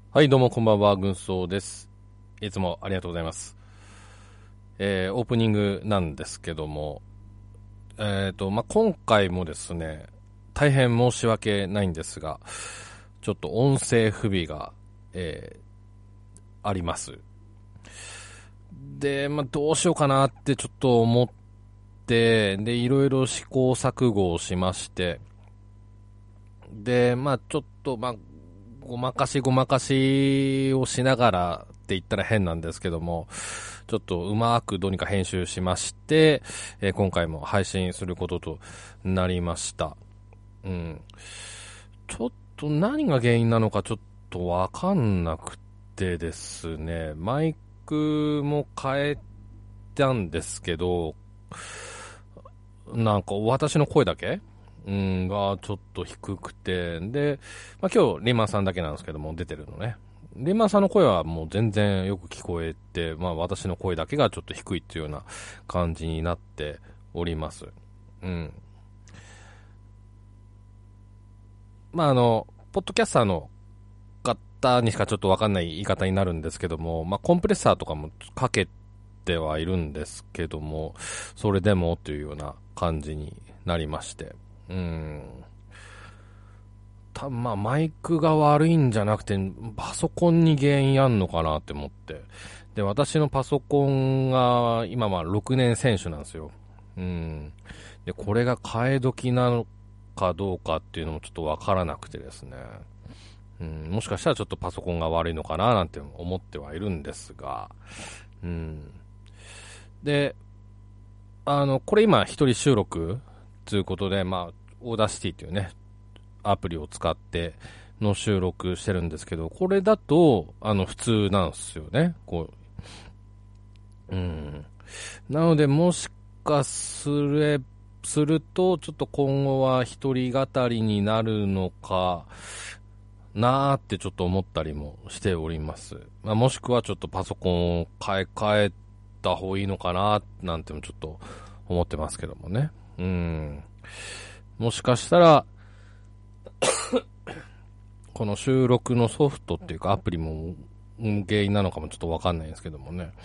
はい、どうもこんばんは、軍曹です。いつもありがとうございます。オープニングなんですけども、今回もですね、大変申し訳ないんですが、ちょっと音声不備が、あります。で、どうしようかなってちょっと思って、で、いろいろ試行錯誤をしまして、で、ちょっと、ごまかしをしながらって言ったら変なんですけども、ちょっとうまくどうにか編集しまして、今回も配信することとなりました。ちょっと何が原因なのかちょっとわかんなくてですね、マイクも変えたんですけど、なんか私の声だけがちょっと低くて、で、今日リンマンさんだけなんですけども、出てるのね。リンマンさんの声はもう全然よく聞こえて、私の声だけがちょっと低いっていうような感じになっております。ポッドキャスターの方にしかちょっとわかんない言い方になるんですけども、コンプレッサーとかもかけてはいるんですけども、それでもというような感じになりまして、マイクが悪いんじゃなくて、パソコンに原因あんのかなって思って。で、私のパソコンが、今6年選手なんですよ。で、これが替え時なのかどうかっていうのもちょっとわからなくてですね。もしかしたらちょっとパソコンが悪いのかななんて思ってはいるんですが。で、これ今一人収録ということで、オーダーシティっていうね、アプリを使っての収録してるんですけど、これだと、普通なんですよね。なので、もしかすると、ちょっと今後は一人語りになるのかなーってちょっと思ったりもしております。もしくはちょっとパソコンを買い替えた方がいいのかななんてもちょっと思ってますけどもね。もしかしたら、この収録のソフトっていうかアプリも原因なのかもちょっとわかんないんですけどもね。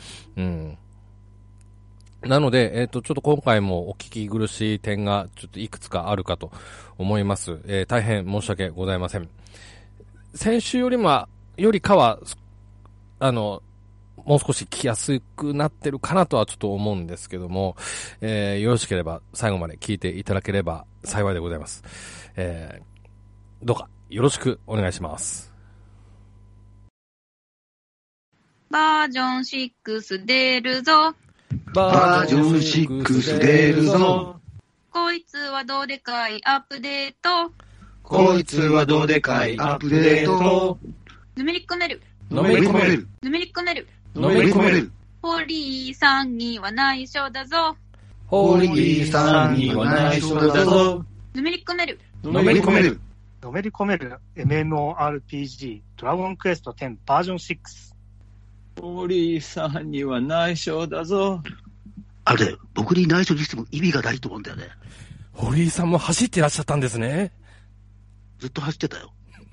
なので、ちょっと今回もお聞き苦しい点がちょっといくつかあるかと思います。大変申し訳ございません。先週よりかは、もう少し聞きやすくなってるかなとはちょっと思うんですけども、よろしければ最後まで聞いていただければ幸いでございます。どうかよろしくお願いします。 バージョン6出るぞ。 バージョン6出るぞ。 こいつはどうでかいアップデート。 こいつはどうでかいアップデート。 ぬめり込める。 のめり込める。 ぬめり込める。 のめり込める。 堀井さんには内緒だぞ。 堀井さんには内緒だぞ。 ぬめり込める。 のめり込める。 のめり込める MMORPG ドラゴンクエスト10バージョン6。 堀井さんには内緒だぞ。 あれ、僕に内緒にしても意味がないと思うんだよね。 堀井さんも走ってらっしゃったんですね。 ずっと走ってたよ。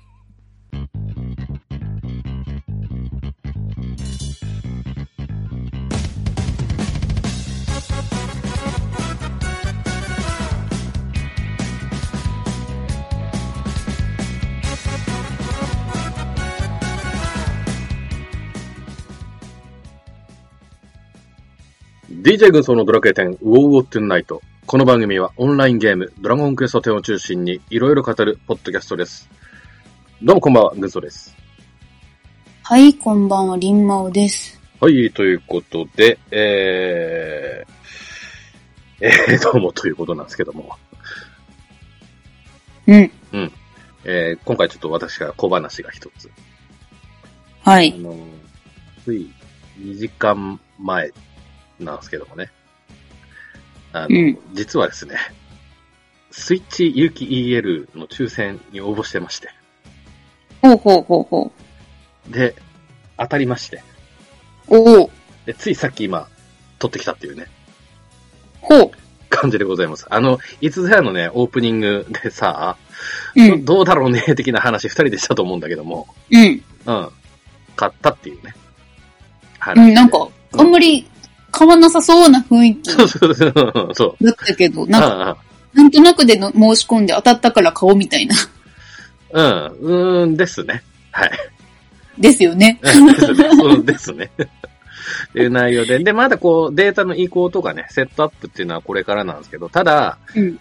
DJ 軍曹のドラクエ10ウォーウォートゥンナイト。この番組はオンラインゲームドラゴンクエスト10を中心にいろいろ語るポッドキャストです。どうもこんばんは、軍曹です。 はい、こんばんは、リンマオです。 はい、ということで、どうもということなんですけども。今回ちょっと私から小話が一つ。 はい。 つい2時間前なんですけどもね。実はですね、スイッチ有機 EL の抽選に応募してまして。で、当たりまして。で、ついさっき今、撮ってきたっていうね。感じでございます。いつぞやのね、オープニングでさ、どうだろうね、的な話二人でしたと思うんだけども。 かったっていうね。 なんか、あんまり変わんなさそうな雰囲気そう。 だったけど、なんとなくで申し込んで当たったから買おうみたいな。 ですね。はい。 ですよね。 ですね。っていう内容で。で、まだこう、データの移行とかね、セットアップっていうのはこれからなんですけど、ただ、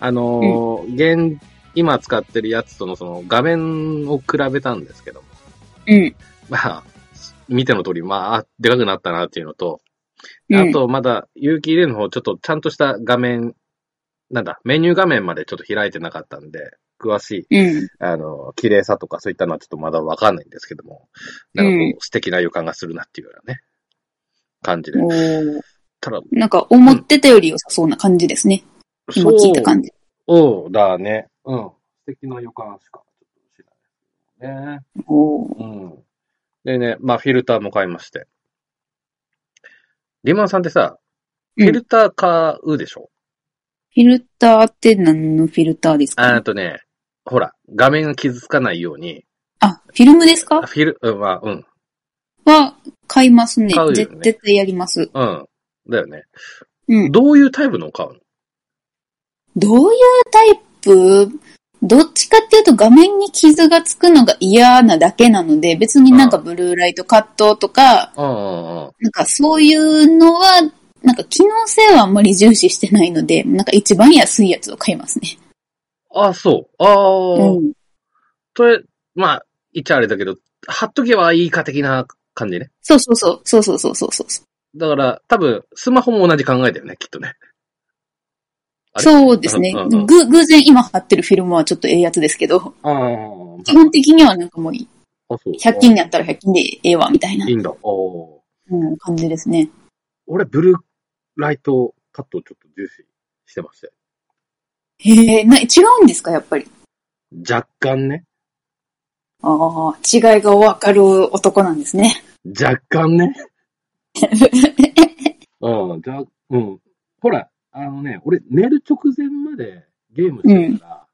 今使ってるやつとのその画面を比べたんですけども。まあ、見ての通り、まあ、でかくなったなっていうのと、あと、まだ、有機 EL の方、ちょっとちゃんとした画面、メニュー画面までちょっと開いてなかったんで、詳しい、綺麗さとかそういったのはちょっとまだわかんないんですけども、なんかこう、素敵な予感がするなっていうようなね、感じで。ただ、 なんか、思ってたより良さそうな感じですね。今聞いた感じ。 そうだね。素敵な予感しかちょっとしないですね。でね、まあ、フィルターも買いまして。リマンさんってさ、フィルター買うでしょ？ フィルターって何のフィルターですか？ ほら、画面が傷つかないように。 フィルムですか？ は、 買いますね。絶対やります。 だよね。どういうタイプのを買うの？ どういうタイプ？どっちかっていうと画面に傷がつくのが嫌なだけなので、別になんかブルーライトカットとか、なんかそういうのは、なんか機能性はあんまり重視してないので、なんか一番安いやつを買いますね。 そう。それ、まあ、言っちゃあれだけど、貼っとけばいいか的な感じね。 そう。 だから、多分、スマホも同じ考えだよね、きっとね。 そうですね。偶然今貼ってるフィルムはちょっとええやつですけど、基本的にはなんかもう100均にあったら100均でええわ、みたいな。 いいんだ。 感じですね。 俺、ブルーライトカットをちょっと重視してまして。 違うんですか、やっぱり。 若干ね。 違いがわかる男なんですね。 若干ね。ほら、俺、寝る直前までゲームしてたから、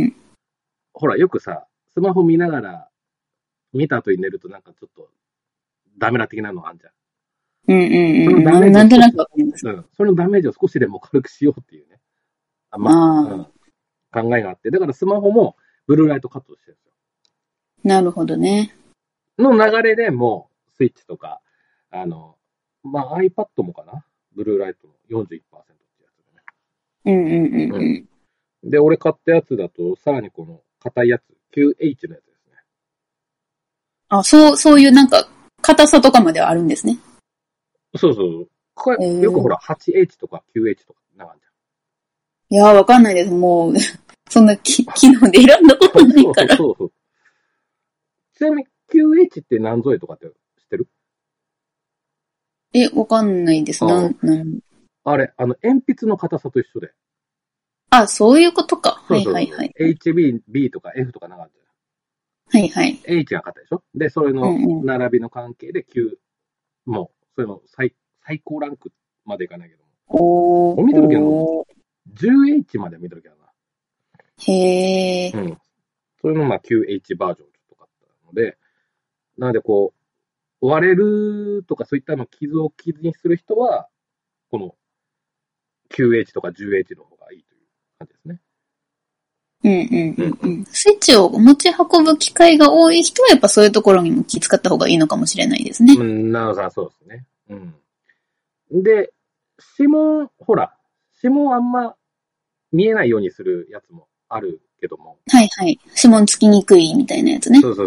ほら、よくさ、スマホ見ながら、見た後に寝るとなんかちょっと、ダメな的なのあんじゃん。 なんとなくわかります。 そのダメージを少しでも軽くしようっていうね。考えがあって。だからスマホも、ブルーライトカットしてるんですよ。 なるほどね。 の流れでもう、スイッチとか、iPad もかな？ブルーライトの 41% ってやつでね。で、俺買ったやつだと、さらにこの硬いやつ、QH のやつですね。 そういうなんか、硬さとかまではあるんですね。 そう。よくほら、8H とか QH とかなんかあるじゃん。いや、わかんないです。もう、そんな機能で選んだことないから。 そう。ちなみに QH って何ぞえとかって知ってる？ わかんないです。 あれ、鉛筆の硬さと一緒で。 そういうことか。はい。 HB とか F とかなんかあるじゃん。 はい。 H が硬いでしょ？で、それの並びの関係で Q、もう、それの最高ランクまでいかないけども。見てるけど、10H まで見てるけどな。 へー。 それの9H バージョンとかあったので、なのでこう、割れるとかそういったの傷を傷にする人は、この 9H とか 10H の方がいいという感じですね。 スイッチを持ち運ぶ機会が多い人はやっぱそういうところにも気遣った方がいいのかもしれないですね。 そうですね。で、指紋あんま見えないようにするやつもあるけども。 はい。指紋つきにくいみたいなやつね。 そういう、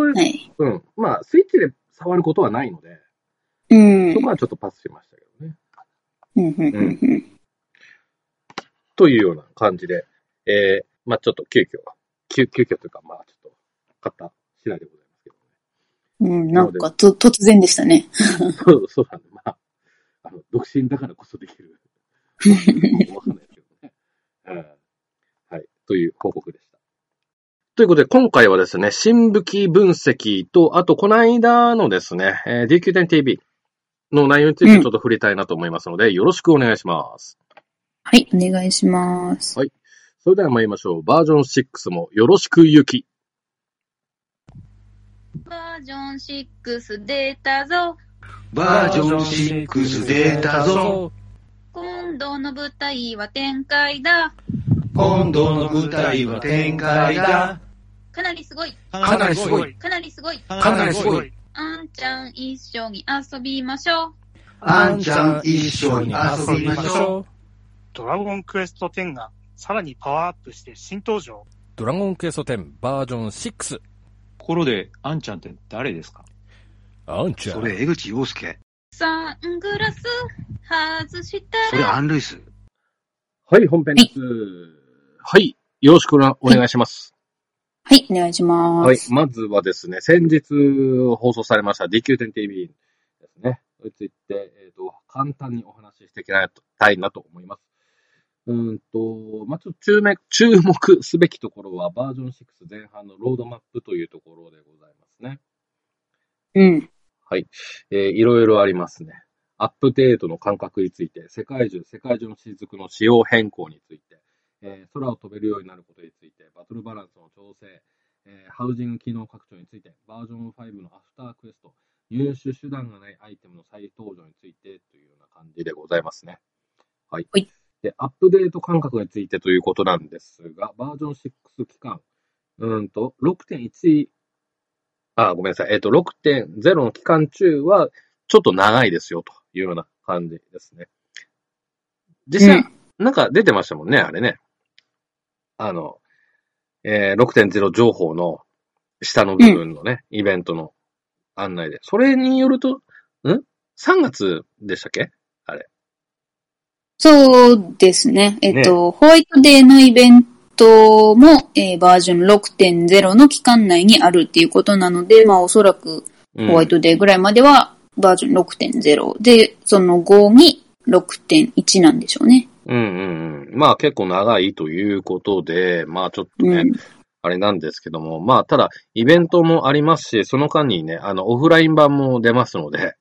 スイッチで触ることはないので、そこはちょっとパスしましたけどね。というような感じで、ちょっと急遽というか、ちょっと買った次第でございますけどね。 なんか突然でしたね。 そうなんだ。独身だからこそできる。わかんないですけどね。はい。という報告でした。ということで、今回はですね、新武器分析と、あと、この間のですね、DQ10TV の内容についてちょっと触れたいなと思いますので、よろしくお願いします。 はい、お願いします。 はい。それでは参りましょう。バージョン6もよろしくゆき。 バージョン6出たぞ。 バージョン6出たぞ。 今度の舞台は展開だ。 今度の舞台は展開だ。 かなりすごい。 かなりすごい。 かなりすごい。 かなりすごい。 あんちゃん一緒に遊びましょう。 あんちゃん一緒に遊びましょう。 ドラゴンクエスト10がさらにパワーアップして新登場。 ドラゴンクエスト10バージョン6。 ところで、あんちゃんって誰ですか？ あんちゃん。 それ、江口洋介。 サングラス外したら。 それ、アン・ルイス。 はい、本編です。はい、よろしくお願いします。 はい、お願いします。 はい、まずはですね、先日放送されました DQ10TV ですね。それについて、簡単にお話ししていきたいなと思います。まあ、ちょっと注目すべきところはバージョン6前半のロードマップというところでございますね。 うん。 はい。いろいろありますね。アップデートの感覚について、世界中の雫の仕様変更について、空を飛べるようになることについて、バトルバランスの調整、ハウジング機能拡張について、バージョン5のアフタークエスト、入手手段がないアイテムの再登場についてというような感じでございますね。はい。で、アップデート感覚についてということなんですが、バージョン6期間、6.1、ごめんなさい。6.0 の期間中は、ちょっと長いですよ、というような感じですね。実際、なんか出てましたもんね、あれね。6.0 情報の下の部分のね、イベントの案内で。それによると、3月でしたっけあれ。 そうですね。ホワイトデーのイベントも、バージョン 6.0 の期間内にあるっていうことなので、まあおそらくホワイトデーぐらいまではバージョン 6.0 で、その後に 6.1 なんでしょうね。 まあ結構長いということで、まあちょっとね、あれなんですけども、まあただイベントもありますし、その間にね、オフライン版も出ますので、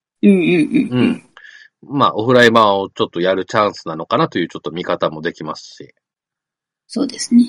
まあオフライン版をちょっとやるチャンスなのかなというちょっと見方もできますし。 そうですね。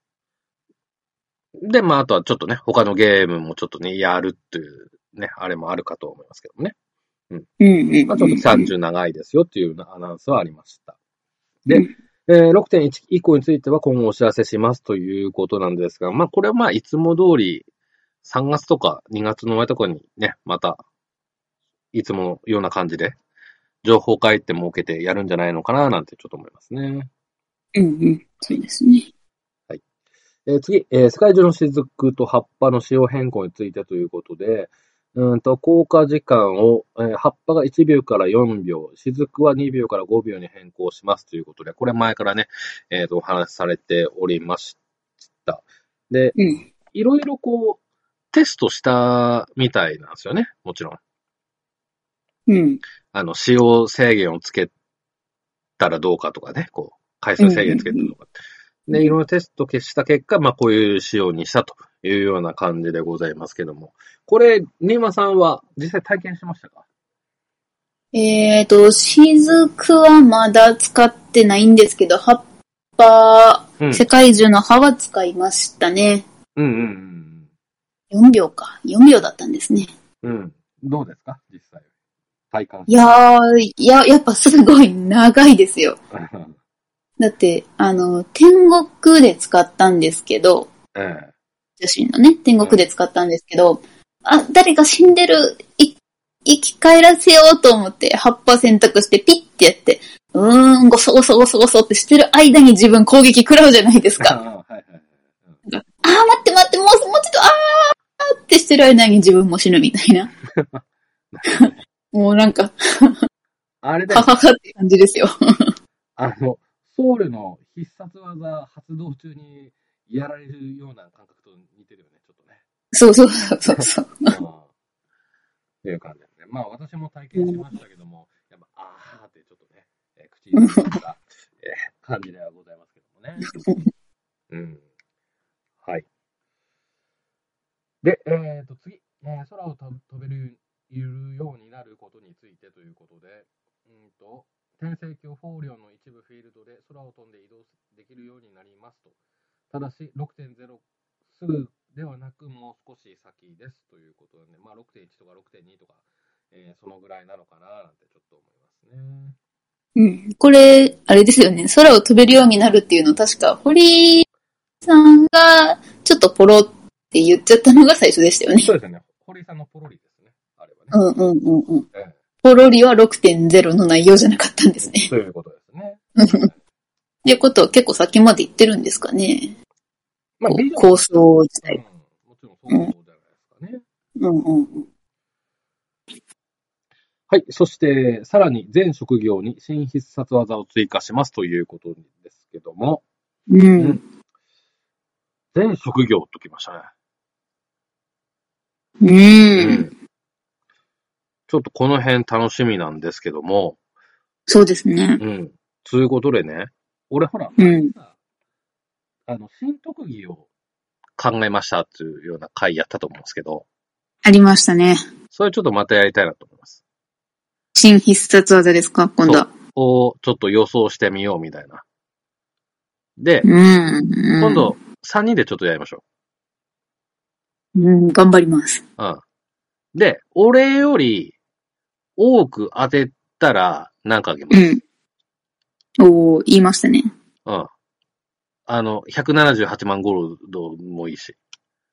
で、まああとはちょっとね、他のゲームもちょっとね、やるっていうね、あれもあるかと思いますけどもね。まあちょっと期間中長いですよっていうようなアナウンスはありました。で、6.1 以降については今後お知らせしますということなんですが、まあこれはまあいつも通り3月とか2月の終わりとかにね、またいつものような感じで情報改定も受けてやるんじゃないのかななんてちょっと思いますね。 そうですね。 はい。次、世界中の雫と葉っぱの仕様変更についてということで、効果時間を、葉っぱが1秒から4秒、雫は2秒から5秒に変更しますということで、これ前からね、お話しされておりました。で、いろいろこう、テストしたみたいなんですよね、もちろん。使用制限をつけたらどうかとかね、こう、回数制限つけたとか。で、いろいろテストした結果、まあ、こういう仕様にしたというような感じでございますけども。これ、ニーマさんは実際体験しましたか？ 雫はまだ使ってないんですけど、葉っぱ、世界中の葉は使いましたね。4秒か。4秒だったんですね。 どうですか実際。体感。 やっぱすごい長いですよ。だって、天国で使ったんですけど、女子のね、天国で使ったんですけど、誰か死んでる、生き返らせようと思って葉っぱ選択してピッてやって、ゴソゴソゴソゴソってしてる間に自分攻撃食らうじゃないですか。待って、もうちょっと、ってしてる間に自分も死ぬみたいな。もうなんか、 あれだよ。はははって感じですよ。 ソウルの必殺技発動中にやられるような感覚と似てるよね、ちょっとね。 そう。 っていう感じですね。まあ私も体験しましたけども、やっぱ、ってちょっとね、口に出た感じではございますけどもね。はい。で、次、空を飛べるようになることについてということで、天聖鏡フォーリオの一部フィールドで空を飛んで移動できるようになりますと。ただし 6.0 すぐではなく、もう少し先ですということでね、まあ 6.1 とか 6.2 とか、そのぐらいなのかななんてちょっと思いますね。 うん。これ、あれですよね。空を飛べるようになるっていうの、確か、堀さんが、ちょっとポロって言っちゃったのが最初でしたよね。 そうですね。堀さんのポロリですね。あれはね。 うんうんうんうん。ポロリは 6.0 の内容じゃなかったんですね。 そういうことですね。 っていうことは結構先まで言ってるんですかね。まあ、構想自体。 もちろんそうじゃないですかね。 うんうんうん。 はい。そして、さらに全職業に新必殺技を追加しますということですけども。 うん。 全職業ときましたね。うん。 ちょっとこの辺楽しみなんですけども。 そうですね。 うん。ということでね、俺ほら、新特技を考えましたっていうような回やったと思うんですけど。 ありましたね。 それちょっとまたやりたいなと思います。 新必殺技ですか、今度は。 をちょっと予想してみようみたいな。で、 今度3人でちょっとやりましょう。頑張ります。 で、俺より多く当てたら何かあげます。 言いましたね。 178万ゴールドもいいし。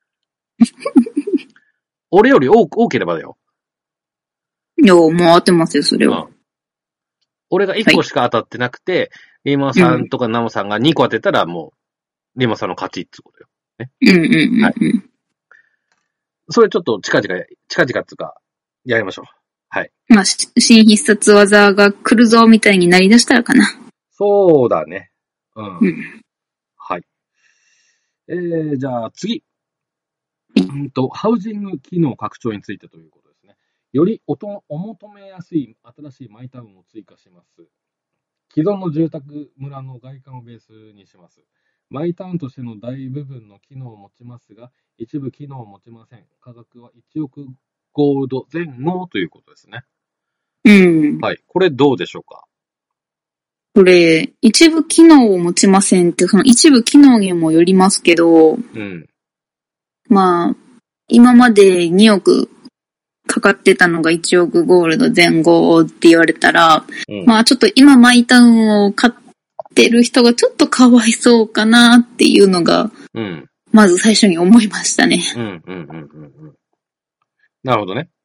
俺より多ければだよ。 もう当てますよ、それは。 俺が1個しか当たってなくて、リーマさんとかナモさんが2個当てたらもう、リーマさんの勝ちってことよ。ね。はい。それちょっと近々っていうか、やりましょう。はい。 まあ、新必殺技が来るぞみたいになりだしたらかな。 そうだね。はい。じゃあ次。ハウジング機能拡張についてということですね。よりお求めやすい新しいマイタウンを追加します。既存の住宅村の外観をベースにします。マイタウンとしての大部分の機能を持ちますが、一部機能を持ちません。価格は1億ゴールド前後ということですね。はい。これどうでしょうか？ これ、一部機能を持ちませんって、その一部機能にもよりますけど、まあ、今まで2億かかってたのが1億ゴールド前後って言われたら、まあちょっと今マイタウンを買ってる人がちょっとかわいそうかなっていうのが、まず最初に思いましたね。 なるほどね。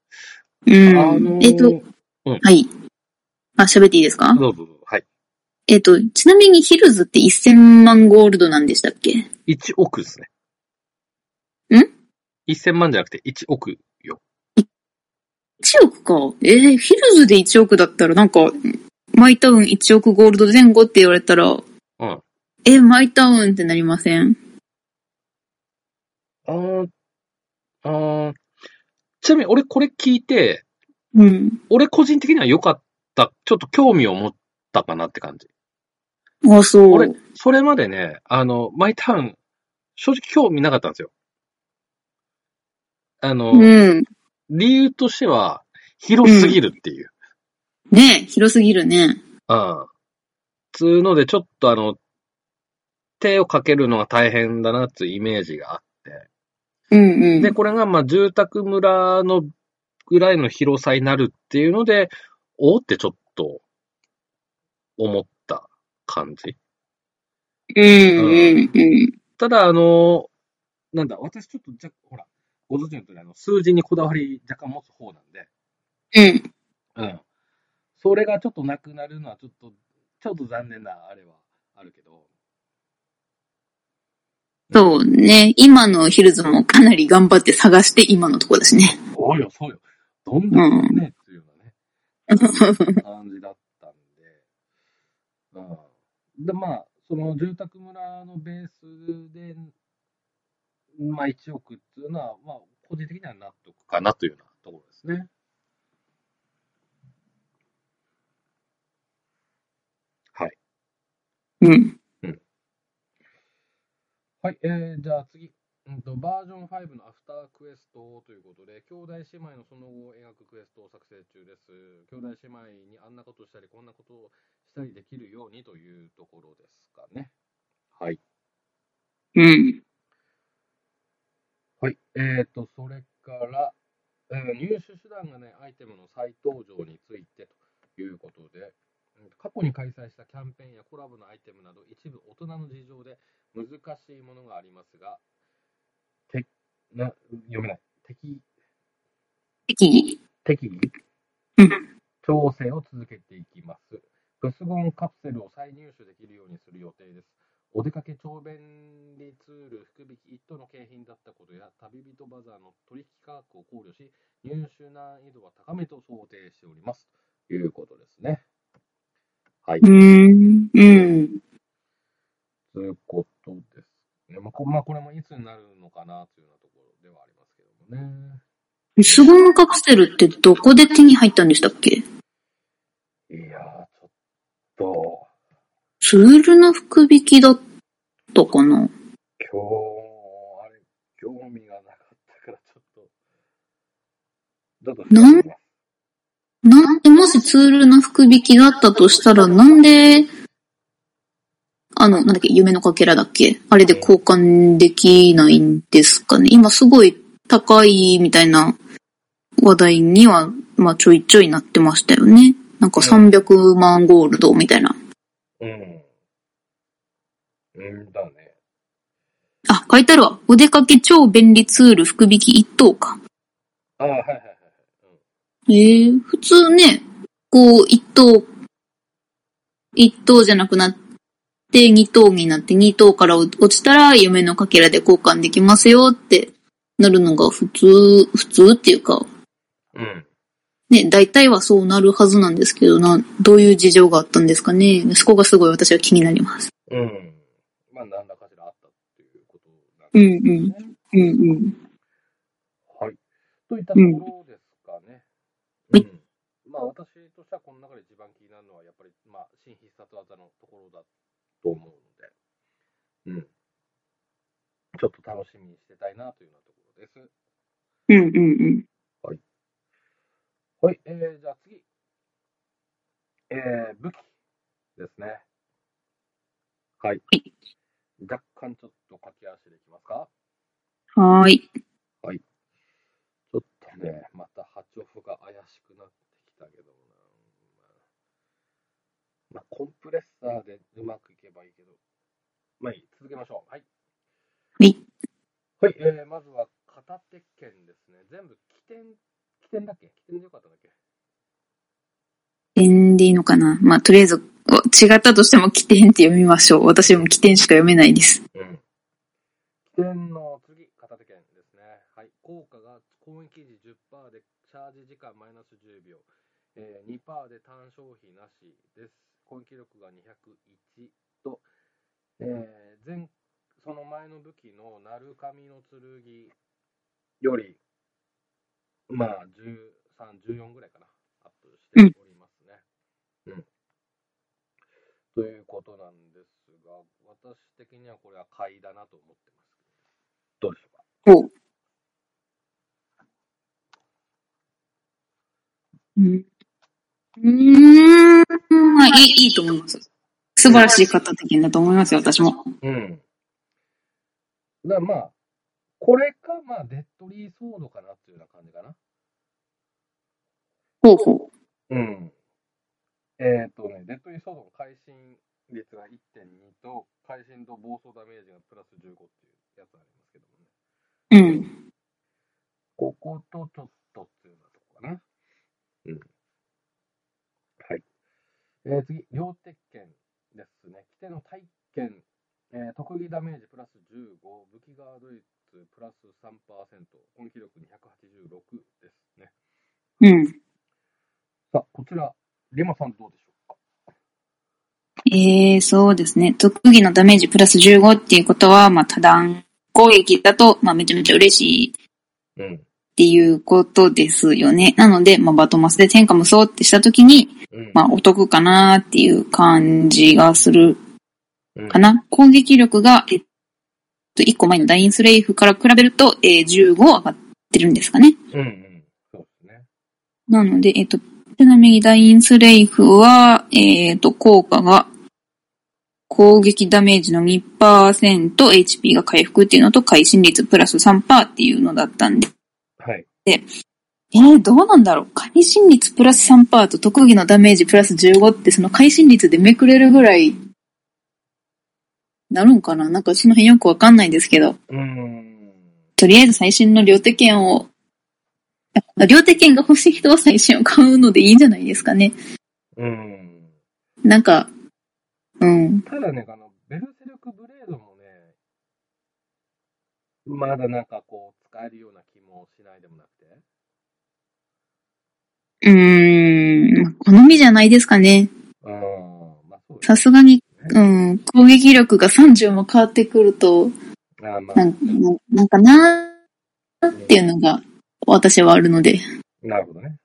はい。喋っていいですか？ どうぞ。はい。 ちなみにヒルズって1000万ゴールドなんでしたっけ？ 1 億ですね。1000万じゃなくて1億よ。 1億か。ヒルズで1億だったらなんか、マイタウン1億ゴールド前後って言われたら、マイタウンってなりません？ ちなみに俺これ聞いて、俺個人的には良かった、ちょっと興味を持ったかなって感じ。 そう。 俺、それまでね、マイタウン、正直興味なかったんですよ。理由としては、広すぎるっていう。 ねえ、広すぎるね。 つうので、ちょっと手をかけるのが大変だなっていうイメージがあって。で、これがまあ住宅村のぐらいの広さになるっていうので、ってちょっと思った感じ。ただ、なんだ、私ちょっとほら、ご存知の通り、数字にこだわり若干持つ方なんで。それがちょっとなくなるのはちょっと残念なあれはあるけど。 そうね。今のヒルズもかなり頑張って探して今のところですね。 そうよ。どんどんね、っていうようなね、感じだったんで。で、まあ、その住宅村のベースで、まあ1億っていうのは、まあ、個人的には納得かなというようなところですね。はい。はい、じゃあ次。バージョン5のアフタークエストということで、兄弟姉妹のその後を描くクエストを作成中です。兄弟姉妹にあんなことしたり、こんなことをしたりできるようにというところですかね。はい。 はい。それから、入手手段がないアイテムの再登場についてということで、過去に開催したキャンペーンやコラボのアイテムなど、一部大人の事情で難しいものがありますが、読めない。適宜調整を続けていきます。プスゴンカプセルを再入手できるようにする予定です。お出かけ超便利ツール福引き1等の景品だったことや旅人バザーの取引価格を考慮し、入手難易度は高めと想定しておりますということですね。はい。ということですね。まあこれもいつになるのかなというようなところではありますけどもね。 プスゴンカプセルってどこで手に入ったんでしたっけ？ いやー、ちょっと。 ツールの福引きだったかな？ 興味がなかったから、ちょっと。 もしツールの福引きだったとしたら、なんで、なんだっけ、夢のかけらだっけ？あれで交換できないんですかね？今すごい高いみたいな話題には、まあちょいちょいなってましたよね。なんか300万ゴールドみたいな。 だね。 あ、書いてあるわ。お出かけ超便利ツール福引き1等か。 はいはいはい。 普通ね、こう、1等じゃなくなって、2等になって、2等から落ちたら、夢のかけらで交換できますよってなるのが普通っていうか、ね、大体はそうなるはずなんですけどどういう事情があったんですかね。そこがすごい私は気になります。 まあ、何らかしらあったっていうことなんですね。はい。といったところですかね。まあ、私としてはこの中で一番気になるのは、やっぱり、まあ、新必殺技のところだと思うので、ちょっと楽しみにしてたいなというようなところです。はい。はい、じゃあ次。武器ですね。はい。若干ちょっと駆け足でいきますか？ はい。 はい。ちょっとね、また波長が怪しくなってきたけどな。まあ、コンプレッサーでうまくいけばいいけど。まあいい。続けましょう。はい。はい。まずは片手剣ですね。全部起点だっけ？起点でよかったんだっけ？ 起点でいいのかな？まあ、とりあえず、違ったとしても起点って読みましょう。私も起点しか読めないです。 起点の次、片手剣ですね。はい。効果が攻撃時 10% でチャージ時間マイナス10秒。2% で単消費なしです。攻撃力が201と、その前の武器の鳴神の剣より、まあ、13、14ぐらいかな。アップしておりますね。ということなんですが、私的にはこれは買いだなと思ってます。どうでしょうか？ まあ、いいと思います。素晴らしい片手剣だと思いますよ、私も。 だからまあ、これか、まあ、デッドリーソードかなっていうような感じかな。デッドリーソードの会心率が 1.2 と、会心と暴走ダメージがプラス15っていうやつありますけどもね。こことちょっとっていうようなとこかな。はい。次、両鉄拳ですね。規定の体験、特技ダメージプラス15、武器ガード率プラス 3%、攻撃力286ですね。さあ、こちら、リマさんどうでしょうか？ そうですね。特技のダメージプラス15っていうことは、まあ、多段攻撃だと、まあ、めちゃめちゃ嬉しいっていうことですよね。なので、まあ、バトマスで天下無双ってしたときに、まあ、お得かなっていう感じがするかな。攻撃力が、1個前のダインスレイフから比べると、15上がってるんですかね。 そうですね。 なので、ちなみにダインスレイフは、効果が、 攻撃ダメージの 2%、HP が回復っていうのと、会心率プラス 3% っていうのだったんで。 はい。 で、どうなんだろう。会心率プラス 3% と特技のダメージプラス15ってその会心率でめくれるぐらい、なるんかな？なんかその辺よくわかんないですけど。とりあえず最新の両手剣を、両手剣が欲しい人は最新を買うのでいいんじゃないですかね。なんか、 ただね、ベルセルクブレードもね、まだなんかこう、使えるような気もしないでもなくて。 好みじゃないですかね。さすがに、攻撃力が30も変わってくると、なんかなーっていうのが私はあるので。 なるほどね。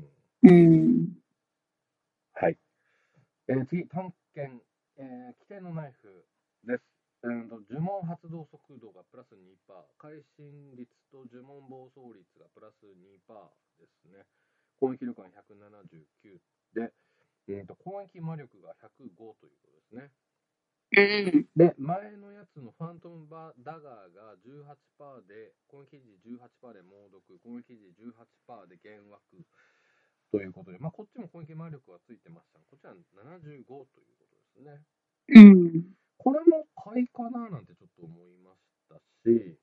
はい。次、探検。規定のナイフです。呪文発動速度がプラス 2%、会心率と呪文暴走率がプラス 2% ですね。攻撃力が179で、攻撃魔力が105ということですね。で、前のやつのファントムダガーが 18% で、攻撃時 18% で猛毒、攻撃時 18% で幻惑ということで、まあ、こっちも攻撃魔力がついてました。こっちは75ということですね。これも買いかななんてちょっと思いましたし、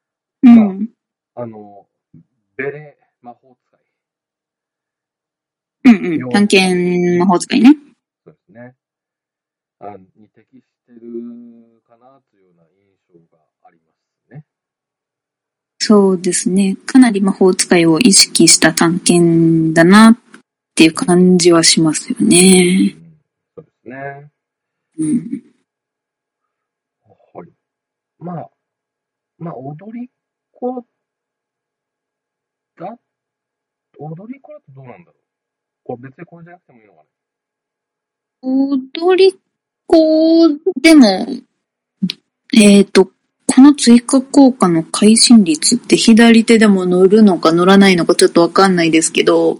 ベレ魔法使い。 探検魔法使いね。 そうですね。に適してるかなというような印象がありますね。 そうですね。かなり魔法使いを意識した探検だなっていう感じはしますよね。 そうですね。はい。まあ、踊り子だとどうなんだろう。これ別にこれじゃなくてもいいのかな。 踊り子でも、この追加効果の会心率って左手でも乗るのか乗らないのかちょっとわかんないですけど、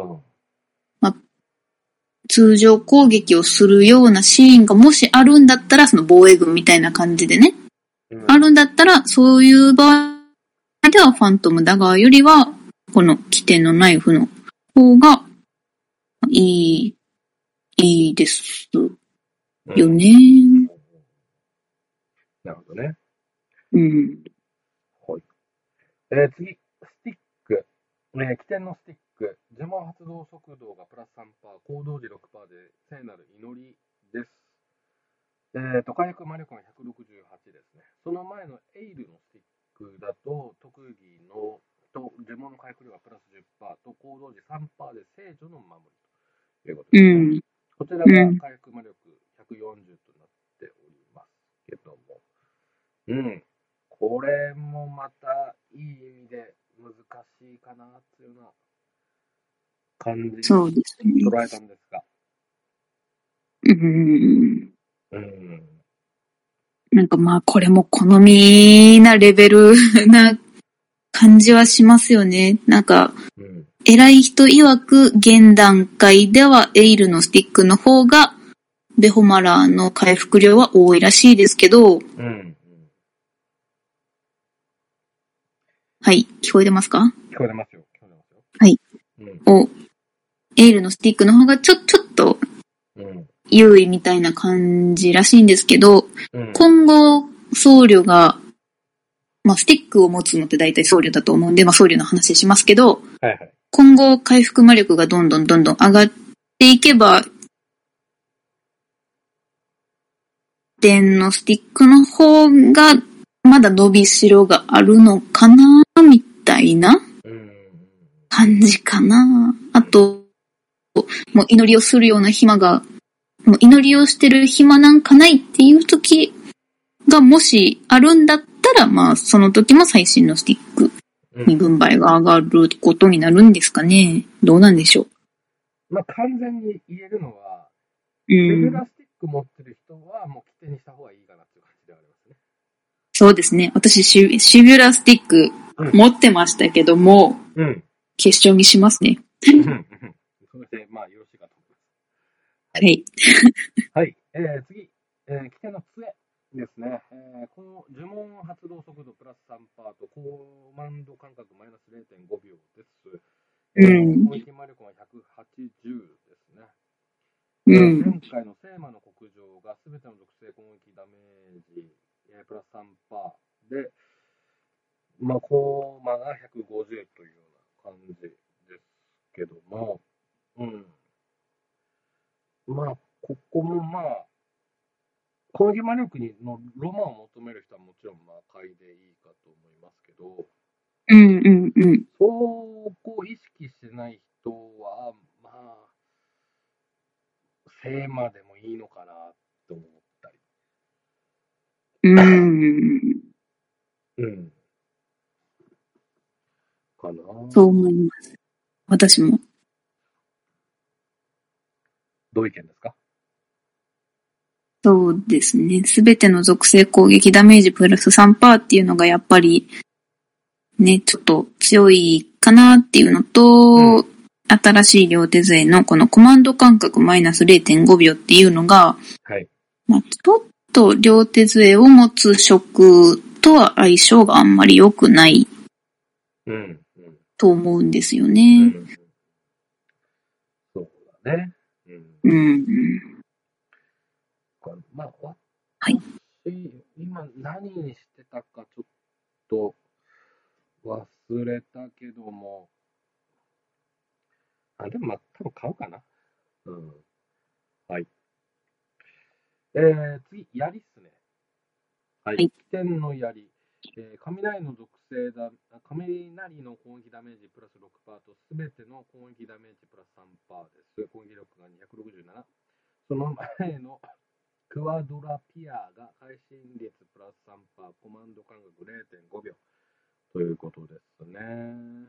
通常攻撃をするようなシーンがもしあるんだったら、その防衛軍みたいな感じでね、あるんだったら、そういう場合ではファントムダガーよりは、この起点のナイフの方がいいですよね。 なるほどね。はい。次、スティック。起点のスティック。呪文発動速度がプラス 3%、行動時 6% で聖なる祈りです。回復魔力が168ですね。その前のエイルのスティックだと、特技のと呪文の回復量がプラス 10% と行動時 3% で聖女の守りということですね。こちらが回復魔力140となっておりますけども。これもまたいい意味で難しいかなっていうような感じに捉えたんですが。 なんかまあこれも好みなレベルな感じはしますよね。なんか、偉い人曰く現段階ではエイルのスティックの方がベホマラーの回復量は多いらしいですけど、はい、聞こえてますか？ 聞こえてますよ。 はい。エイルのスティックの方がちょっと優位みたいな感じらしいんですけど、今後僧侶が、スティックを持つのって大体僧侶だと思うんで、僧侶の話しますけど、今後回復魔力がどんどん上がっていけば、点のスティックの方がまだ伸びしろがあるのかなみたいな感じかな。あと、もう祈りをするような暇が、もう祈りをしてる暇なんかないっていう時がもしあるんだったら、その時も最新のスティックに軍配が上がることになるんですかね。どうなんでしょう。 完全に言えるのは、レギュラースティック持ってる人はもう起点にした方がいいかなっていう感じでありますね。 そうですね。私シビュラースティック持ってましたけども、決勝にしますね。 それで、よろしいかと思います。 はい。 はい。次、 規定の杖ですね。この呪文発動速度プラス3%とコマンド間隔マイナス 0.5 秒です。攻撃魔力は180ですね。前回の聖魔の国上がすべての属性攻撃ダメージ、プラス 3% で、コーマが150というような感じですけども、ここも攻撃魔力のロマンを求める人はもちろん買いでいいかと思いますけど、そこを意識してない人は、聖魔でもいいのかなって思ったり。かな。 そう思います。私も。 どういう意見ですか？ そうですね。すべての属性攻撃ダメージプラス 3% っていうのがやっぱり、ね、ちょっと強いかなっていうのと、新しい両手杖のこのコマンド間隔マイナス 0.5 秒っていうのが、ちょっと両手杖を持つ職とは相性があんまり良くないと思うんですよね。 そうだね。今何にしてたかちょっと忘れたけども、でも多分買うかな。はい。次、槍っすね。はい。起点の槍。雷の属性だ、雷の攻撃ダメージプラス 6% とすべての攻撃ダメージプラス 3% です。攻撃力が267。その前のクワドラピアが会心率プラス 3%、コマンド間隔 0.5 秒ということですね。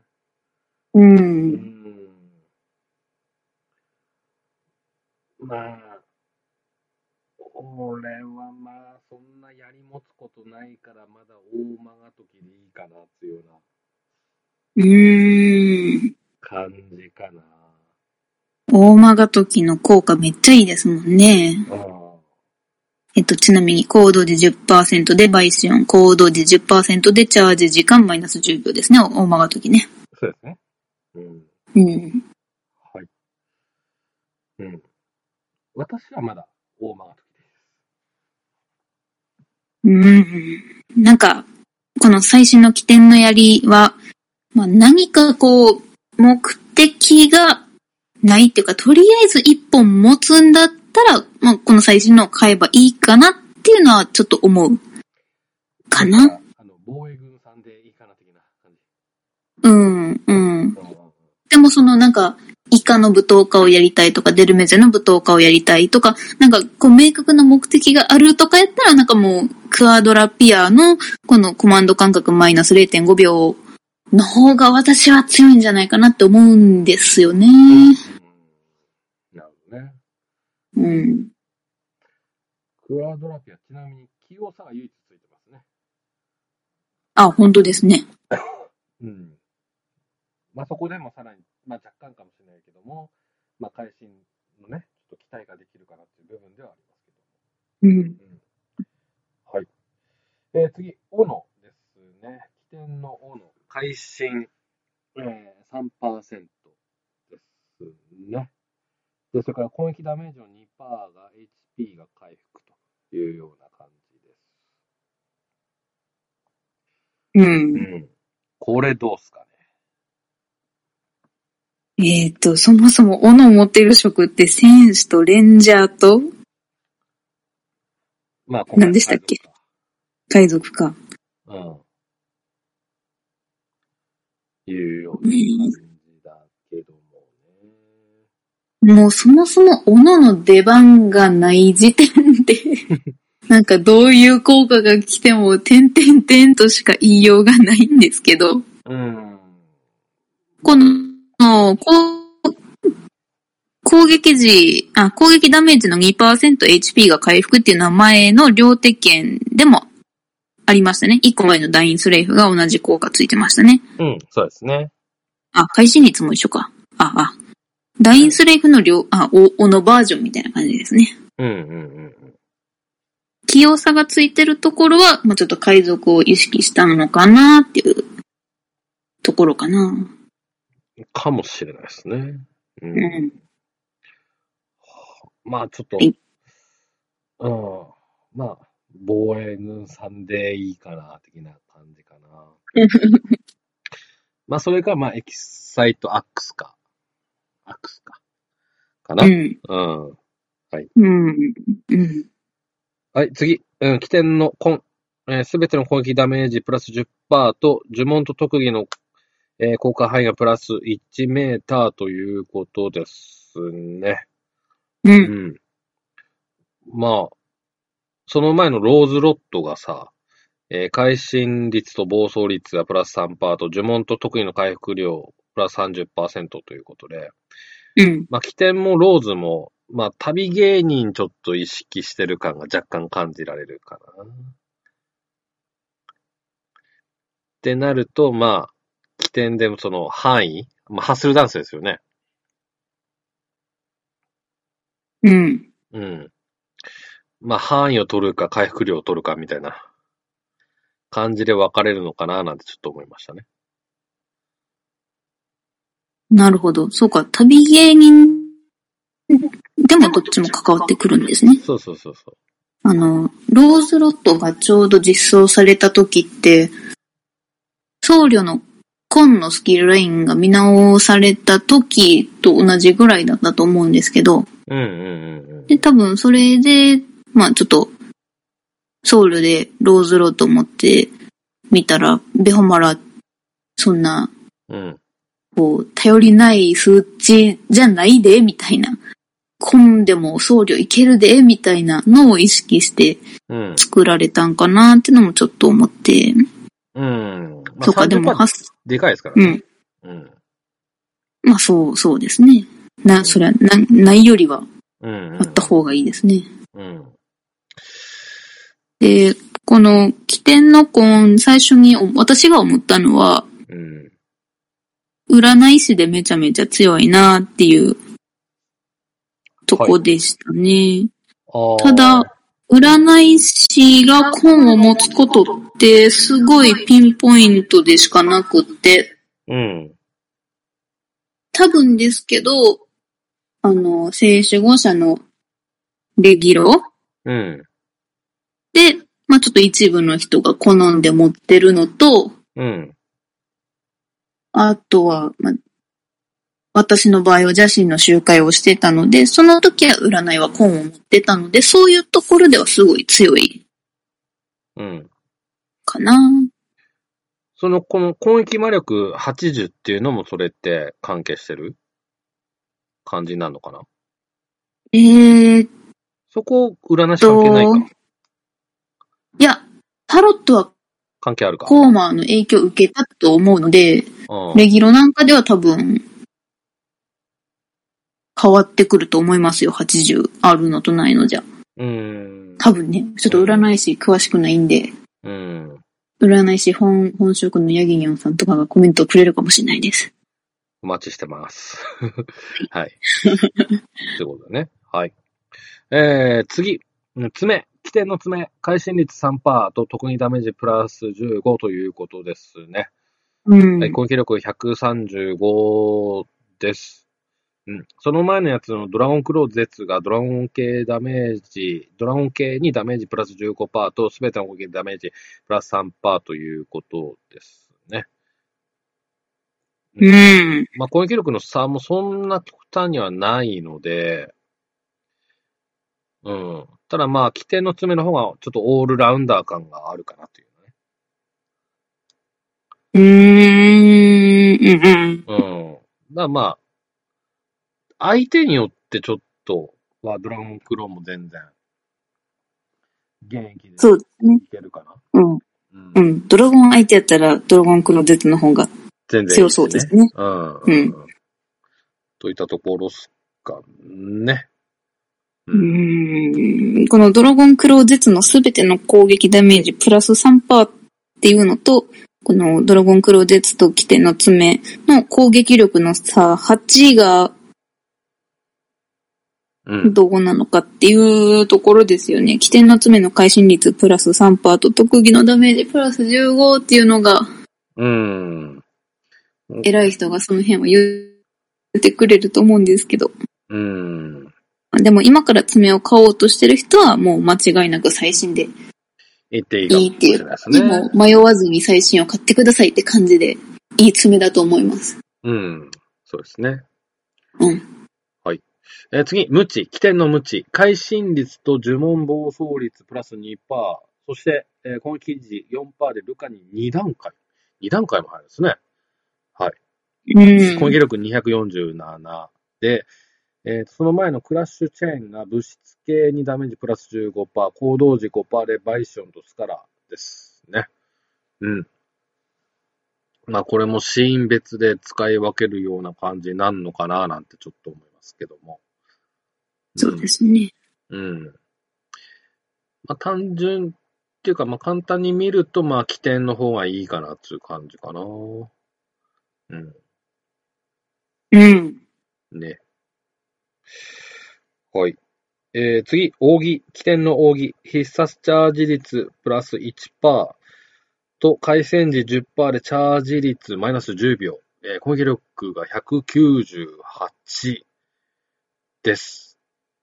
俺はそんな槍持つことないからまだ大間が時でいいかなっていうような感じかな。 大間が時の効果めっちゃいいですもんね。ちなみに行動時 10% でバイシオン、行動時 10% でチャージ時間マイナス10秒ですね。大間が時ね。 そうですね。はい。私はまだ大間が時なんか、この最新の起点の槍は、何か目的がないっていうか、とりあえず一本持つんだったら、この最新のを買えばいいかなっていうのはちょっと思う。かな？ 防衛軍さんでいいかな的な感じ。 でもイカの舞踏家をやりたいとか、デルメゼの舞踏家をやりたいとか、明確な目的があるとかやったら、もう、クアドラピアの、このコマンド間隔マイナス 0.5 秒の方が私は強いんじゃないかなって思うんですよね。 なるほどね。クアドラピア、ちなみに、器用さが唯一ついてますね。 本当ですね。 そこでもさらに、若干かもしれないけども、会心のね、ちょっと期待ができるかなっていう部分ではありますけど。はい。次、斧ですね。起点の斧。会心、3% ですね。で、それから攻撃ダメージの 2% が HP が回復というような感じです。これどうすかね。 そもそも斧を持っている職って戦士とレンジャーと、何でしたっけ？海賊か。 いうような感じだけどもね。もうそもそも斧の出番がない時点で、どういう効果が来ても、点々点としか言いようがないんですけど、この、攻撃ダメージの 2% HP が回復っていうのは前の両手剣でもありましたね。1個前のダインスレイフが同じ効果ついてましたね。 そうですね。 会心率も一緒か。ダインスレイフの斧バージョンみたいな感じですね。 器用さがついてるところは、まあ、ちょっと海賊を意識したのかなっていうところかな。 かもしれないですね。 うん。 まあちょっと、まあ、防衛軍さんでいいかな、的な感じかな。まあそれか、まあエキサイトアックスか。かな。はい。はい、次。起点のすべての攻撃ダメージプラス 10% と、呪文と特技の、効果範囲がプラス1メーターということですね。まあ、その前のローズロットがさ、会心率と暴走率がプラス 3% と、呪文と特技の回復量プラス 30% ということで、まあ、起点もローズも、まあ、旅芸人ちょっと意識してる感が若干感じられるかな。ってなると、まあ、起点でもその範囲、まあ、ハッスルダンスですよね。まあ、範囲を取るか回復量を取るかみたいな感じで分かれるのかななんてちょっと思いましたね。 なるほど。そうか、旅芸人でもどっちも関わってくるんですね。 そう。 ローズロットがちょうど実装された時って、僧侶のコンのスキルラインが見直された時と同じぐらいだったと思うんですけど、で、多分それで、まあちょっと、ソウルでローズロット持ってみたら、ベホマラ、そんな、こう、頼りない数値じゃないで、みたいな。コンでも僧侶いけるで、みたいなのを意識して作られたんかなってのもちょっと思って。そうか、でもでかいですからね。 まあそうですね。それはないよりは、あった方がいいですね。で、この起点のコン、最初に私が思ったのは、占い師でめちゃめちゃ強いなっていうとこでしたね。ただ、占い師がコンを持つことってすごいピンポイントでしかなくって、多分ですけど、聖守護者のレギロ、で、まあちょっと一部の人が好んで持ってるのと、あとは、まあ、私の場合は邪神の集会をしてたので、その時は占いはコンを持ってたので、そういうところではすごい強い。かな。 この攻撃魔力80っていうのもそれって関係してる感じなのかな？そこ、占い師関係ないか。 いや、タロットは関係あるか。 コーマーの影響を受けたと思うので、レギロなんかでは多分、変わってくると思いますよ、80あるのとないのじゃ。多分ね、ちょっと占い師詳しくないんで、占い師本職のヤギニョンさんとかがコメントをくれるかもしれないです。 お待ちしてます。はい。ということでね。はい。次。爪。起点の爪。会心率 3% と特にダメージプラス15ということですね。はい、攻撃力135です。その前のやつのドラゴンクローゼがドラゴン系にダメージプラス 15% とすべての攻撃ダメージプラス 3% ということですね。まあ、攻撃力の差もそんな極端にはないので、ただまあ、起点の爪の方がちょっとオールラウンダー感があるかなというね。だからまあ、相手によってちょっとはドラゴンクローも全然現役でいけるかな。 ドラゴン相手やったらドラゴンクローゼの方が強そうですね。 といったところですかね。 このドラゴンクローゼのすべての攻撃ダメージプラス 3% っていうのと、このドラゴンクローゼと起点の爪の攻撃力の差8がどうなのかっていうところですよね。起点の集めの会心率プラス3%と特技のダメージプラス15っていうのが、偉い人がその辺は言ってくれると思うんですけど。でも今から爪を買おうとしてる人はもう間違いなく最新でいいっていう、もう迷わずに最新を買ってくださいって感じでいい爪だと思います。 そうですね。はい。次、無知、起点の無知、会心率と呪文暴走率プラス 2%、そして、攻撃時 4% でルカに2段階。2段階も入るんですね。はい。攻撃力247で、その前のクラッシュチェーンが物質系にダメージプラス 15%、行動時 5% でバイションとスカラですね。まあこれもシーン別で使い分けるような感じになるのかななんてちょっと思いますけども。 そうですね。 まあ単純っていうかまあ簡単に見るとまあ起点の方がいいかなっていう感じかな。ね。はい。次、扇。起点の扇。必殺チャージ率プラス 1%と、回戦時 10% でチャージ率マイナス10秒。攻撃力が198です。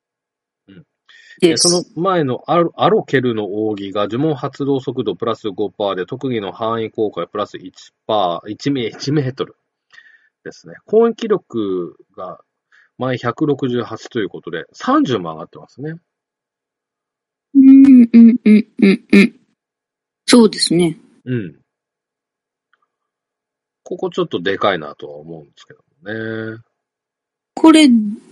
その前のアロケルの扇が呪文発動速度プラス 5% で特技の範囲効果プラス 1%、1メートルですね。攻撃力が前168ということで、30も上がってますね。 そうですね。 ここちょっとでかいなとは思うんですけどね。 これ、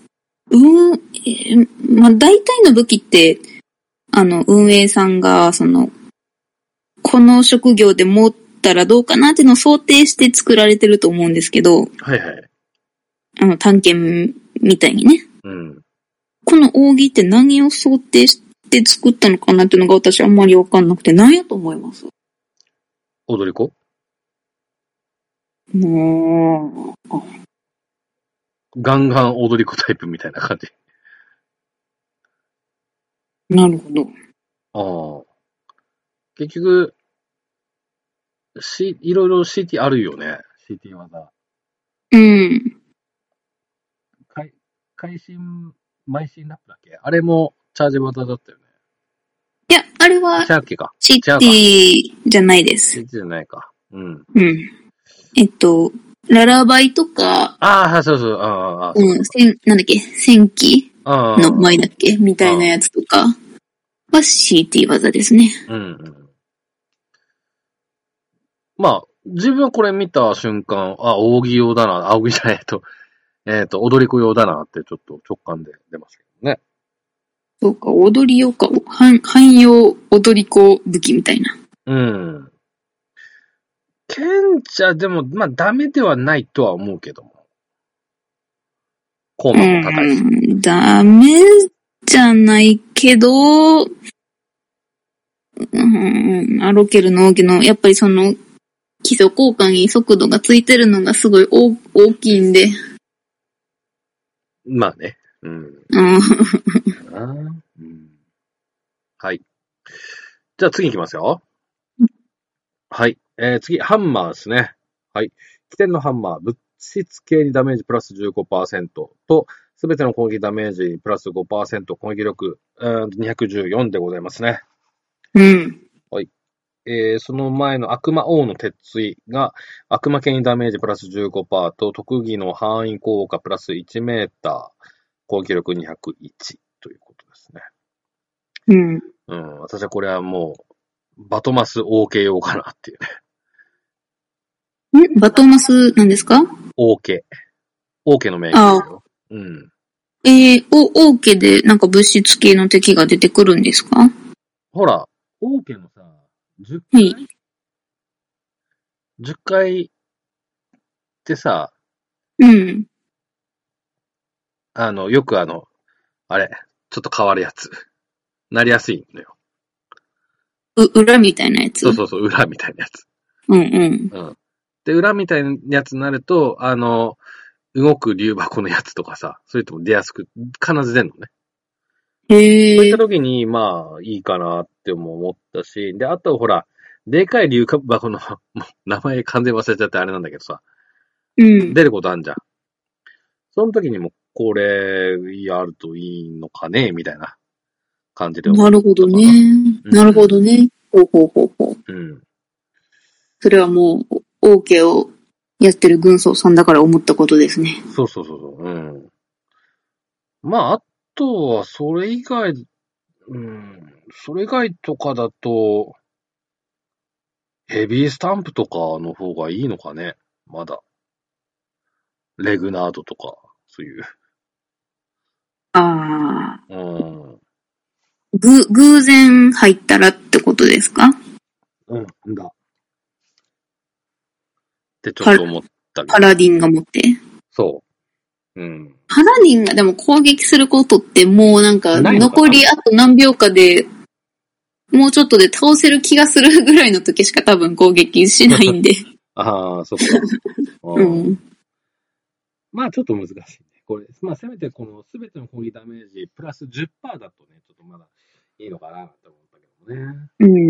まあ、大体の武器って、運営さんが、この職業で持ったらどうかなっていうのを想定して作られてると思うんですけど、探検みたいにね。この扇って何を想定して作ったのかなっていうのが私あんまりわかんなくて、何やと思います？ 踊り子？ガンガン踊り子タイプみたいな感じ。 なるほど。結局、いろいろ CT あるよね。CT 技。会心、邁進ラップだっけ？あれもチャージ技だったよね。 いや、あれは、CT じゃないです。 CT じゃないか。 ララバイとか、 そうそう。 なんだっけ、戦記の前だっけみたいなやつとかは CT 技ですね。 まあ、自分はこれ見た瞬間、扇用だな、扇じゃない踊り子用だなってちょっと直感で出ますけどね。 そうか、踊り用か、汎用踊り子武器みたいな。 賢者でも、まあダメではないとは思うけども。コーマも高いし。 ダメじゃないけど、アロケルの扇の、やっぱり基礎交換に速度がついてるのがすごい大きいんで。 まあね。はい。じゃあ次行きますよ。はい。次、ハンマーですね。はい。起点のハンマー、物質系にダメージプラス 15% と、すべての攻撃ダメージプラス 5%、攻撃力214でございますね。はい。その前の悪魔王の鉄槌が、悪魔系にダメージプラス 15% と、特技の範囲効果プラス1メーター、攻撃力201ということですね。私はこれはもう、バトマス OK 用かなっていうね。バトマスなんですか？ OK。OK の名義ですよ。 OK でなんか物質系の敵が出てくるんですか？ ほら、OK のさ、10回ってさ、よくあれ、ちょっと変わるやつ。なりやすいのよ。 裏みたいなやつ？ そう、裏みたいなやつ。で、裏みたいなやつになると、動く竜箱のやつとかさ、それとも出やすく、必ず出んのね。 そういった時に、まあ、いいかなって思ったし、で、あとほら、でかい硫化箱の、名前完全忘れちゃってあれなんだけどさ、出ることあんじゃん。その時にも、これ、やるといいのかねみたいな感じで。 なるほどね。なるほどね。ほう。それはもう、OK をやってる軍曹さんだから思ったことですね。 そう。まあ、あとは、それ以外とかだと、ヘビースタンプとかの方がいいのかねまだ。レグナードとか、そういう。 偶然入ったらってことですか？ だ。ってちょっと思ったパラディンが持って。 そう。 パラディンがでも攻撃することってもうなんか、残りあと何秒かで、もうちょっとで倒せる気がするぐらいの時しか多分攻撃しないんで。 ああ、そっか。まあちょっと難しいね。これ、まあせめてこのすべての攻撃ダメージプラス 10% だとね、ちょっとまだいいのかなって思ったけどね。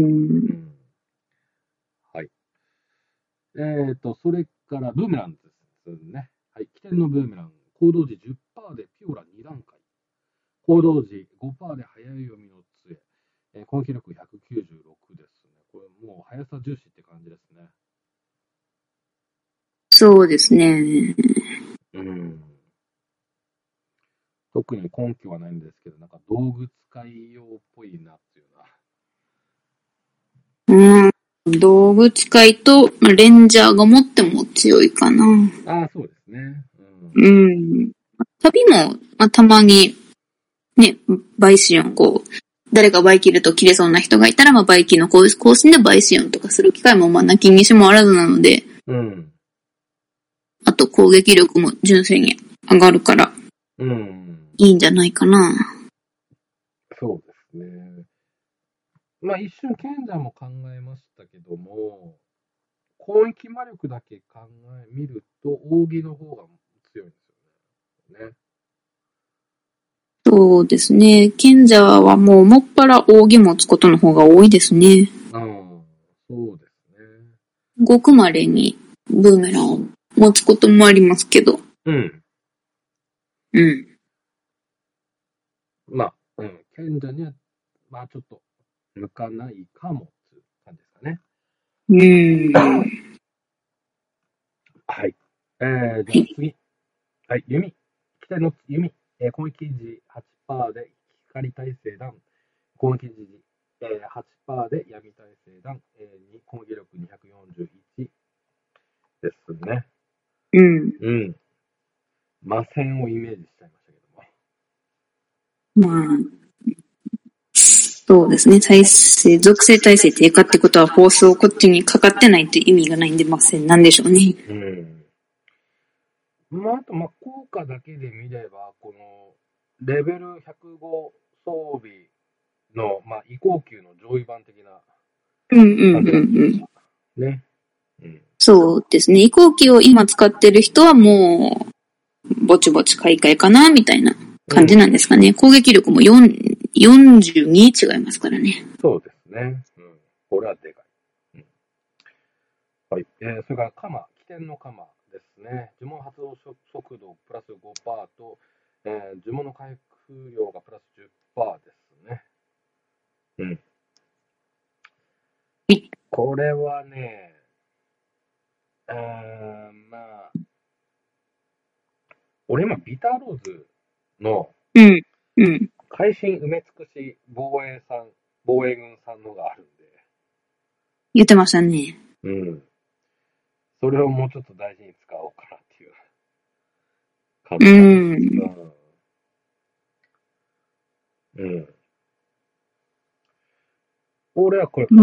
はい。それからブーメランですね。はい。起点のブーメラン。行動時 10% でピオラ2段階。行動時 5% で早い読みの杖。攻撃力196ですね。これもう速さ重視って感じですね。 そうですね。 特に根拠はないんですけど、なんか道具使い用っぽいなっていうな。道具使いとレンジャーが持っても強いかな。 そうですね。 旅も、たまに、ね、バイシオン、誰かバイキルと切れそうな人がいたら、バイキの更新でバイシオンとかする機会も、なきにしもあらずなので、あと攻撃力も純粋に上がるから、いいんじゃないかな。 そうですね。まあ一瞬賢者も考えましたけども、攻撃魔力だけ見ると、扇の方が強いんですよね。 そうですね。賢者はもうもっぱら扇持つことの方が多いですね。 そうですね。 ごくまれにブーメランを持つこともありますけど。 まあ、賢者には、まあちょっと向かないかもっていう感じですかね。はい。じゃあ次。はい、弓。機体の弓。攻撃時 8% で光耐性弾。攻撃時8% で闇耐性弾。攻撃力241ですね。魔戦をイメージしちゃいましたけども。そうですね。属性耐性低下ってことは、フォースをこっちにかかってないという意味がないんで、魔戦なんでしょうね。 あと、効果だけで見れば、この、レベル105装備の、移行級の上位版的な。ね。 そうですね。移行級を今使ってる人はもう、ぼちぼち買い替えかな、みたいな感じなんですかね。攻撃力も42違いますからね。 そうですね。これはでかい。はい。それから起点の鎌ですね。呪文発動速度プラス 5% と、呪文の回復量がプラス 10% ですね。これはね、俺今ビターローズの、会心埋め尽くし防衛軍さんのがあるんで。 言ってましたね。 それをもうちょっと大事に使おうかなっていう感じです。俺はこれ。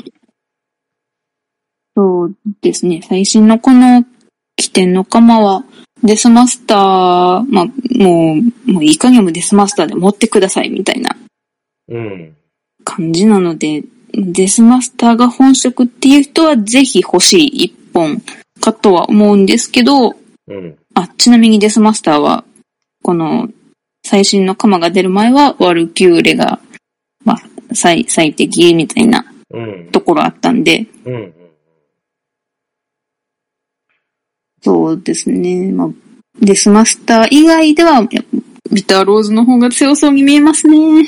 そうですね。最新のこの起点の鎌は、デスマスター、もういい加減もデスマスターで持ってくださいみたいな感じなので、デスマスターが本職っていう人はぜひ欲しい一本かとは思うんですけど、ちなみにデスマスターは、この最新の鎌が出る前はワルキューレが、まあ、最適みたいなところあったんで。 うんうん。 そうですね。まあ、デスマスター以外では、ビターローズの方が強そうに見えますね。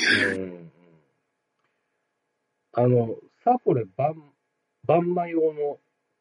サポレバンマ用の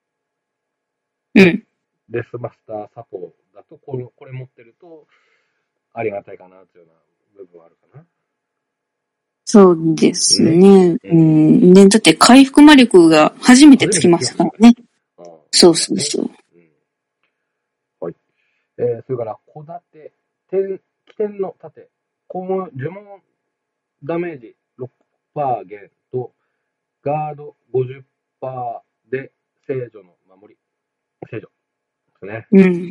デスマスターサポだと、これ持ってると、ありがたいかなというような部分はあるかな。 そうですね。ね、だって回復魔力が初めてつきますからね。そうそうそう。 はい。それから、小盾、起点の盾、呪文ダメージ 6% 減と、ガード 50% で聖女の守り。聖女ですね。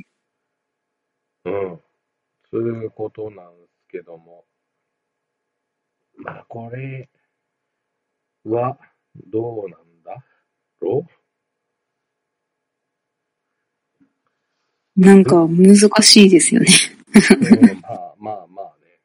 そういうことなんですけども。まあ、これは、どうなんだろう？なんか、難しいですよね。 まあね。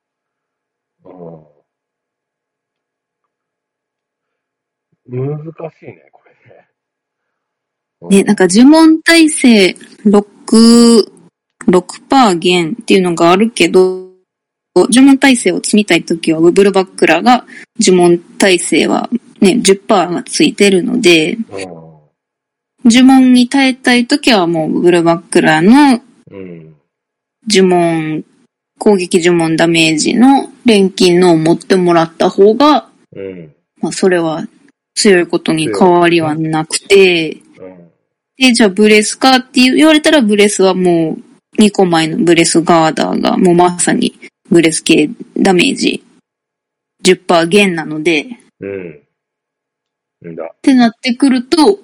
難しいね、これね。 ね、なんか呪文耐性6% 減っていうのがあるけど、呪文耐性を積みたいときはウブルバックラが呪文耐性はね、10% がついてるので、呪文に耐えたいときはもうウブルバックラの攻撃呪文ダメージの錬金のを持ってもらった方が、まあそれは強いことに変わりはなくて、で、じゃあブレスかって言われたらブレスはもう2個前のブレスガーダーがもうまさにブレス系ダメージ 10% 減なので、ってなってくると、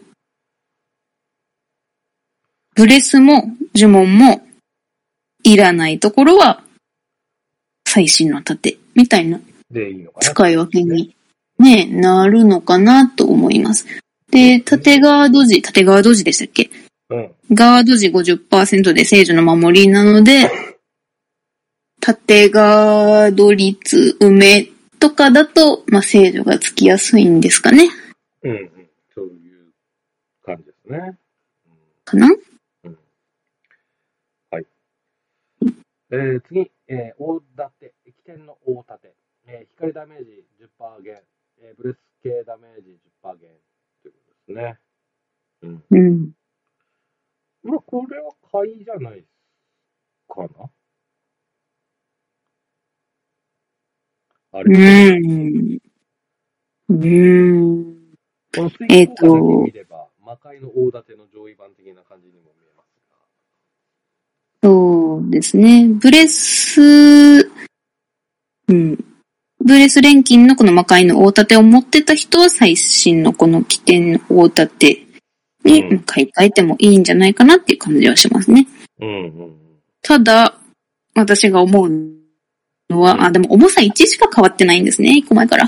ブレスも呪文もいらないところは最新の盾みたいな使い分けに、ね、なるのかなと思います。で、盾ガード時でしたっけ？ガード時 50% で聖女の守りなので、盾ガード率埋めとかだと、まあ、聖女がつきやすいんですかね。 そういう感じですね。 かな？ はい。次、大盾、起点の大盾、光ダメージ 10% 減、ブレス系ダメージ 10% 減ということですね。まあ、これは買いじゃないかな。あれこのスイートだけ見れば、魔界の大盾の上位版的な感じにも見えますが。 そうですね。ブレス錬金のこの魔界の大盾を持ってた人は最新のこの起点の大盾に買い替えてもいいんじゃないかなっていう感じはしますね。ただ、私が思うのは、でも重さ1しか変わってないんですね、1個前から。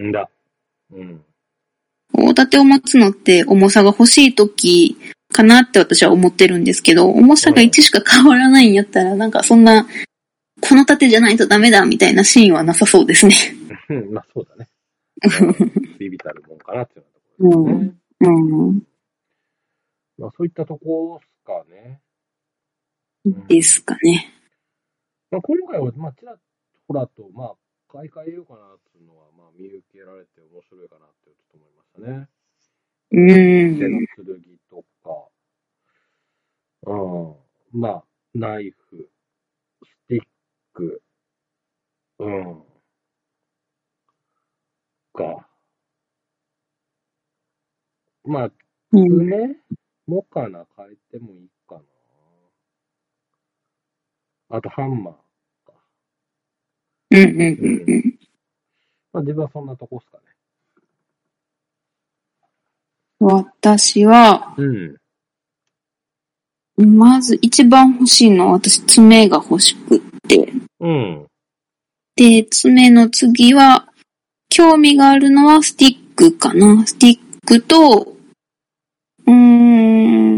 大盾を持つのって重さが欲しい時かなって私は思ってるんですけど、重さが1しか変わらないんやったら、なんかそんな、この盾じゃないとダメだみたいなシーンはなさそうですね。 まあそうだね。ビビたるもんかなっていうところですね。まあそういったとこですかね。 ですかね。 まあ今回は、まあちらほらと、まあ買い替えようかなっていうのは、まあ見受けられて面白いかなってちょっと思いましたね。手の剣とか、まあナイフ、スティック、まあ、爪もかな、変えてもいいかな。あと、ハンマーか。まあ、自分はそんなとこっすかね。 私は、まず一番欲しいのは私、爪が欲しくって。で、爪の次は、興味があるのはスティックかな。スティックと、ブ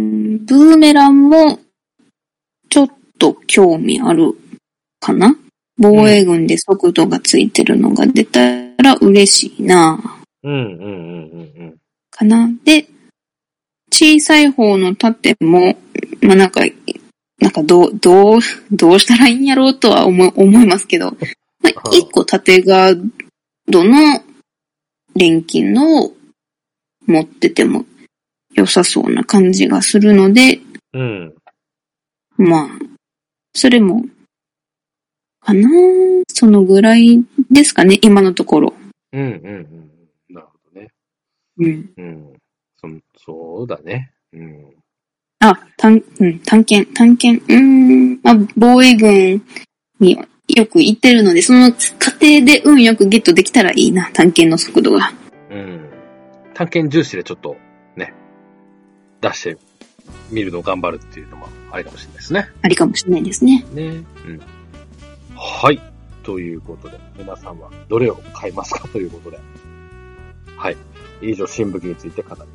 ーメランも、ちょっと興味あるかな。 防衛軍で速度がついてるのが出たら嬉しいな。かな。で、小さい方の盾も、まあ、なんかどうしたらいいんやろうとは思いますけど、まあ、一個盾が、どの錬金のを持ってても良さそうな感じがするので、まあ、それも、かな、そのぐらいですかね、今のところ。 なるほどね。そうだね。 あ、探検。まあ、防衛軍によく行ってるので、その過程で運よくゲットできたらいいな、探検の速度が。 探検重視でちょっと、ね、出してみるのを頑張るっていうのもありかもしれないですね。 ありかもしれないですね。 はい。ということで、皆さんはどれを買いますかということで。はい。以上、新武器について語ります。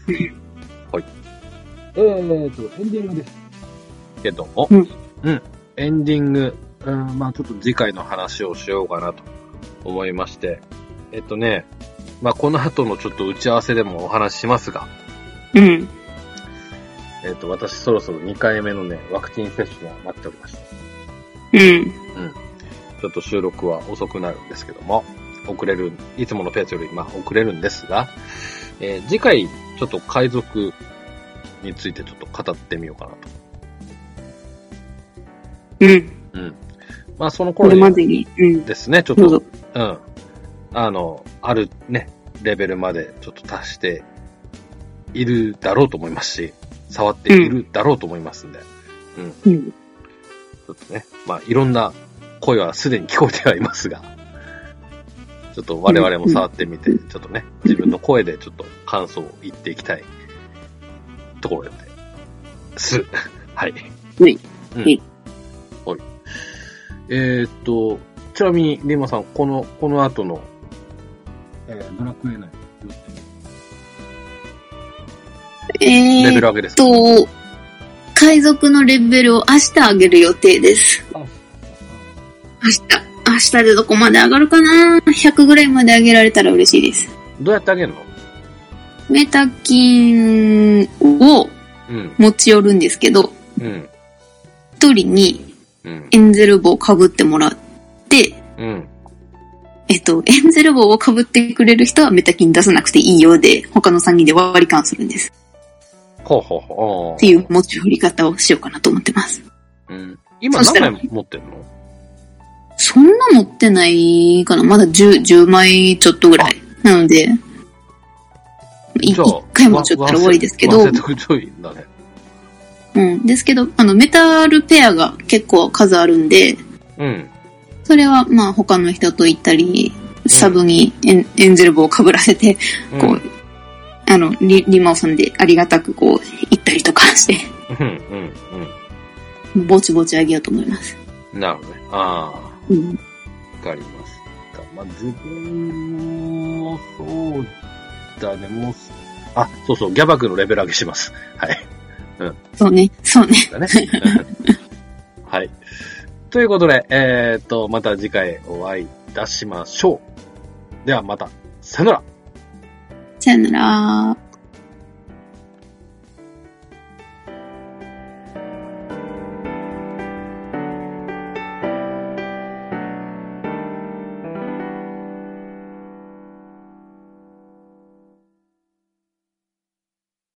はい。エンディングです。けども、エンディング、まあちょっと次回の話をしようかなと思いまして、まあこの後のちょっと打ち合わせでもお話ししますが、私そろそろ2回目のね、ワクチン接種が待っておりました。ちょっと収録は遅くなるんですけども、いつものペースより遅れるんですが、次回ちょっと海賊についてちょっと語ってみようかなと。まあその頃にですね、ちょっと、あるね、レベルまでちょっと達しているだろうと思いますし、触っているだろうと思いますんで、ちょっとね、まあいろんな声はすでに聞こえてはいますが、ちょっと我々も触ってみて、ちょっとね、自分の声でちょっと感想を言っていきたいところです。はい。ちなみに、リンマさん、この後の、ドラクエ内レベル上げですか？ 海賊のレベルを明日上げる予定です。明日でどこまで上がるかな？ 100 ぐらいまで上げられたら嬉しいです。 どうやって上げるの？ メタ金を持ち寄るんですけど、一人にエンゼル帽を被ってもらって、エンゼル帽を被ってくれる人はメタ金出さなくていいようで、他の3人で割り勘するんです。っていう持ち振り方をしようかなと思ってます。 今何枚持ってんの？ そんな持ってないかな。まだ10枚ちょっとぐらい。なので、1回もちょったら終わりですけど。ですけど、メタルペアが結構数あるんで、それはまあ他の人と行ったり、サブにエンゼル帽を被らせて、こう、リマオさんでありがたくこう、行ったりとかして、ぼちぼちあげようと思います。 なるほどね。わかります。まあ、自分も、そうだね、そう、ギャバクのレベル上げします。はい。 そうね。 だね。はい。ということで、また次回お会いいたしましょう。ではまた、さよなら。 さよなら。